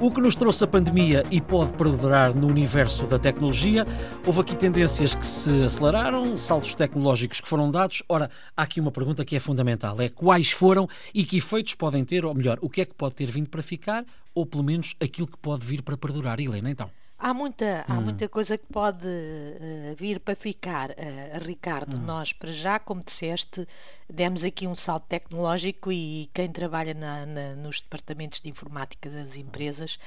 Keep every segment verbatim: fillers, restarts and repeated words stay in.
O que nos trouxe a pandemia e pode perdurar no universo da tecnologia, houve aqui tendências que se aceleraram, saltos tecnológicos que foram dados. Ora, há aqui uma pergunta que é fundamental, é quais foram e que efeitos podem ter, ou melhor, o que é que pode ter vindo para ficar, ou pelo menos aquilo que pode vir para perdurar. Helena, então. Há muita, há Hum. muita coisa que pode uh, vir para ficar, uh, Ricardo. Hum. Nós, para já, como disseste, demos aqui um salto tecnológico e quem trabalha na, na, nos departamentos de informática das empresas,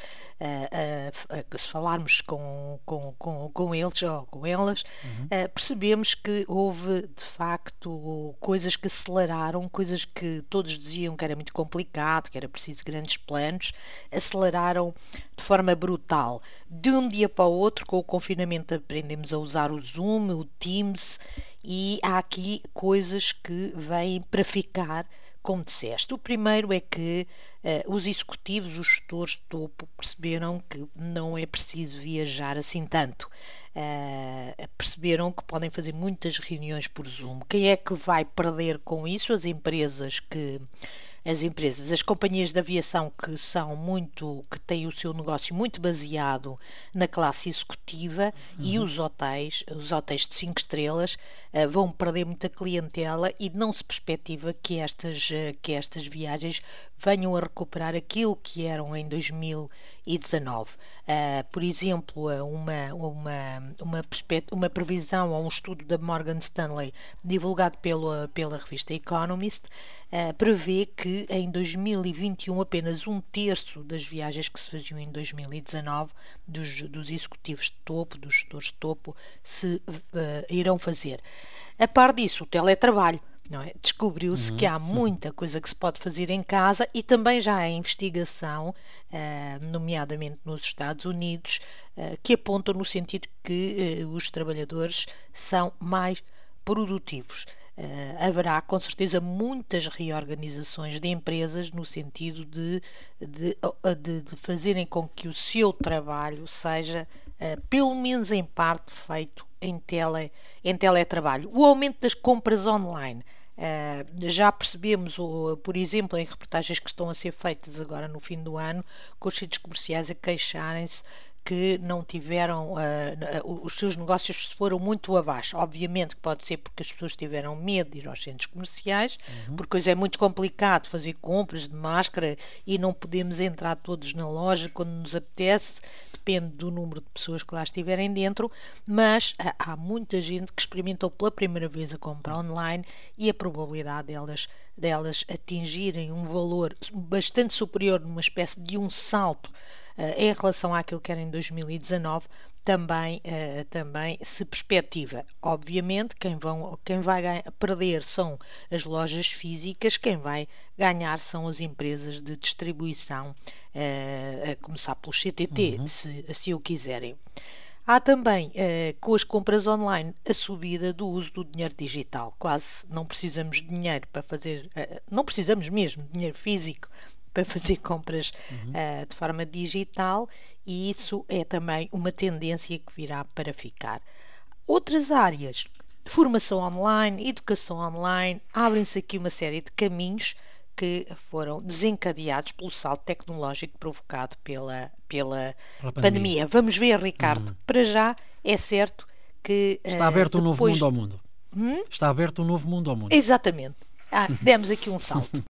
uh, uh, uh, se falarmos com, com, com, com eles ou com elas, Uhum. uh, percebemos que houve, de facto, coisas que aceleraram, coisas que todos diziam que era muito complicado, que era preciso grandes planos, aceleraram de forma brutal. De um dia para o outro, com o confinamento, aprendemos a usar o Zoom, o Teams, e há aqui coisas que vêm para ficar, como disseste. O primeiro é que uh, os executivos, os gestores de topo, perceberam que não é preciso viajar assim tanto. Uh, perceberam que podem fazer muitas reuniões por Zoom. Quem é que vai perder com isso? As empresas que... As empresas, as companhias de aviação que são muito, que têm o seu negócio muito baseado na classe executiva, uhum. E os hotéis, os hotéis de cinco estrelas, uh, vão perder muita clientela e não se perspectiva que estas, uh, que estas viagens venham a recuperar aquilo que eram em dois mil e dezanove. Uh, por exemplo, uma, uma, uma, uma previsão ou um estudo da Morgan Stanley divulgado pela, pela revista Economist uh, prevê que em dois mil e vinte e um apenas um terço das viagens que se faziam em dois mil e dezanove dos, dos executivos de topo, dos gestores de topo, se uh, irão fazer. A par disso, o teletrabalho. Não é? Descobriu-se uhum. que há muita coisa que se pode fazer em casa e também já há investigação, uh, nomeadamente nos Estados Unidos, uh, que apontam no sentido que uh, os trabalhadores são mais produtivos. Uh, haverá com certeza muitas reorganizações de empresas no sentido de, de, de, de fazerem com que o seu trabalho seja, uh, pelo menos em parte, feito em, tele, em teletrabalho. O aumento das compras online. Uh, já percebemos, uh, por exemplo, em reportagens que estão a ser feitas agora no fim do ano, com os centros comerciais a queixarem-se que não tiveram, uh, uh, os seus negócios foram muito abaixo. Obviamente que pode ser porque as pessoas tiveram medo de ir aos centros comerciais, uhum. porque hoje é muito complicado fazer compras de máscara e não podemos entrar todos na loja quando nos apetece, depende do número de pessoas que lá estiverem dentro, mas uh, há muita gente que experimentou pela primeira vez a compra online e a probabilidade delas, delas atingirem um valor bastante superior, numa espécie de um salto Uh, em relação àquilo que era em dois mil e dezanove, também, uh, também se perspectiva. Obviamente, quem, vão, quem vai ganhar, perder são as lojas físicas, quem vai ganhar são as empresas de distribuição, uh, a começar pelo C T T, uhum. se assim o quiserem. Há também, uh, com as compras online, a subida do uso do dinheiro digital. Quase não precisamos de dinheiro para fazer, uh, não precisamos mesmo de dinheiro físico para fazer compras uhum. uh, de forma digital, e isso é também uma tendência que virá para ficar. Outras áreas, formação online, educação online, abrem-se aqui uma série de caminhos que foram desencadeados pelo salto tecnológico provocado pela, pela, pela pandemia. pandemia. Vamos ver, Ricardo. Uhum. Para já, é certo que... Está uh, aberto um novo mundo ao mundo. Hum? Está aberto um novo mundo ao mundo. Exatamente. Ah, demos aqui um salto.